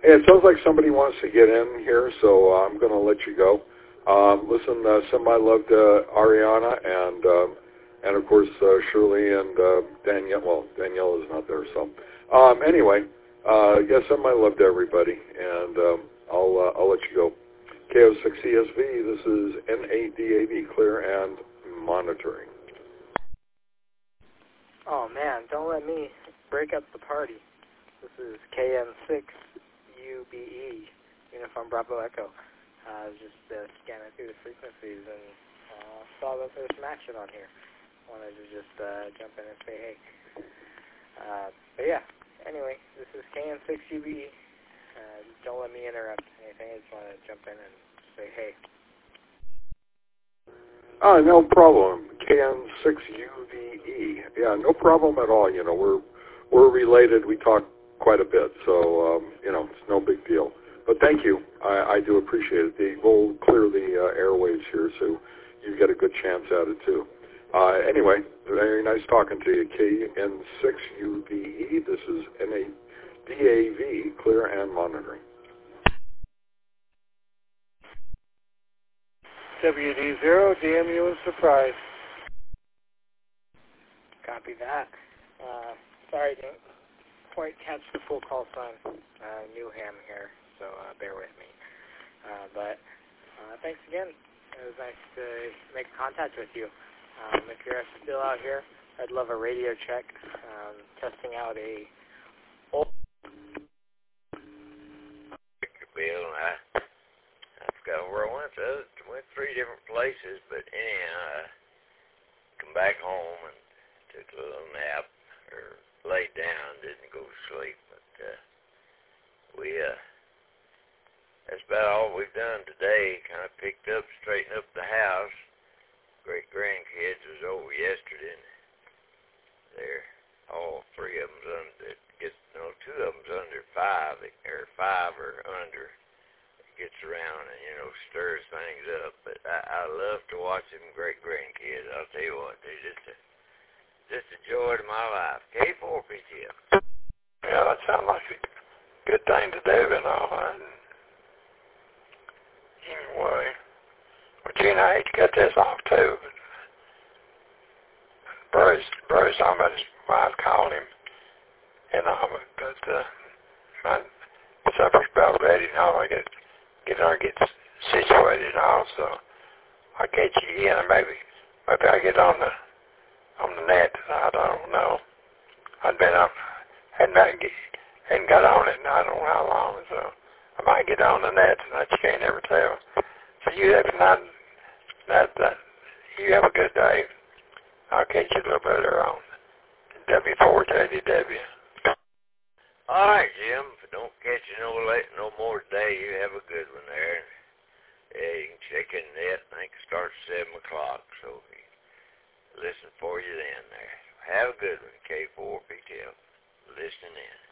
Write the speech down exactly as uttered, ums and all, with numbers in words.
Hey, it sounds like somebody wants to get in here, so uh, I'm going to let you go. Um, listen, uh, send my love to Ariana and, um, and of course, uh, Shirley and uh, Danielle. Well, Danielle is not there, so. Um, anyway, uh, yeah, send my love to everybody, and um, I'll, uh, I'll let you go. K O six C S V, this is N A D A V, clear and monitoring. Oh, man, don't let me break up the party. This is K N six U B E, Uniform Bravo Echo. I was just uh, scanning through the frequencies and uh, saw that there's some action on here. Wanted to just uh, jump in and say hey. Uh, but yeah, anyway, this is K N six U B E. Uh, don't let me interrupt anything. I just want to jump in and say hey. Uh, no problem. K N six U V E. Yeah, no problem at all. You know, we're we're related. We talk quite a bit, so um, you know, it's no big deal. But thank you. I, I do appreciate it. The, we'll clear the uh, airwaves here, so you get a good chance at it too. Uh, anyway, very nice talking to you. K N six U V E. This is N A D A V, clear and monitoring. W D zero, D M U is surprise. Copy that. Uh, sorry, didn't quite catch the full call sign. Uh, Newham here, so uh, bear with me. Uh, but uh, thanks again. It was nice to make contact with you. Um, if you're still out here, I'd love a radio check. Um, testing out a old Bill, and I, I forgot where I went. I went three different places, but anyhow, I come back home and took a little nap, or laid down, didn't go to sleep. But uh, we, uh, that's about all we've done today. Kind of picked up, straightened up the house. Great grandkids was over yesterday, and they're all three of them's under. Gets no, two of them's under five, or five or under. It gets around and you know stirs things up. But I, I love to watch them great grandkids. I'll tell you what, they're just a just a joy to my life. K four P T L. Yeah, that sounds like a good thing to do and all that. Anyway, well, Gene, I hate to cut this off too, but Bruce, Bruce, talking about his wife calling him, and all, but uh, my supper's about ready and all. I get get there and get situated and all, so I'll catch you again. Maybe maybe I get on the on the net. I don't know. I've been up, hadn't get, hadn't got on it, and I don't know how long. So I might get on the net, and you can't ever tell. So you have not that that you have a good day. I'll catch you a little bit later on W four J D W. All right, Jim. If I don't catch you no late, no more today, you have a good one there. Yeah, you can check in the net. I think it starts at seven o'clock, so listen for you then there. Have a good one, K four P T L. Listening in.